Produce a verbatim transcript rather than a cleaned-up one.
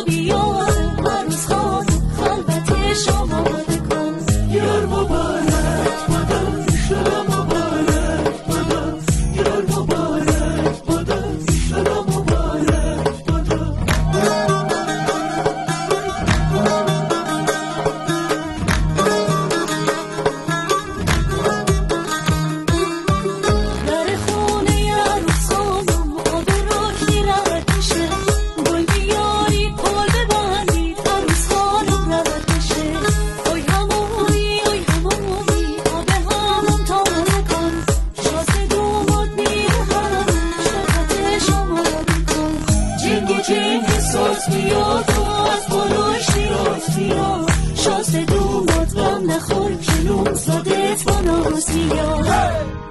بیاد عروس خانم خلوت شما بده کن. یار مبارک بادم ایشالا مبارک بادم، یار مبارک بادم ایشالا مبارک بادم. در خونه عروس خانم آب رکنی رود بشه، گل بیاری پل ببندید عروس خانم رود بشه. اوی همومی اوی همومی آب هموم تازه کن، شازده دوماد میره هموم شربت شما بده کن. جنگ جنگ ساز میاد و از بالای شیراز میاد، شازده دوماد غم نخور که نوزادت با ناز میاد.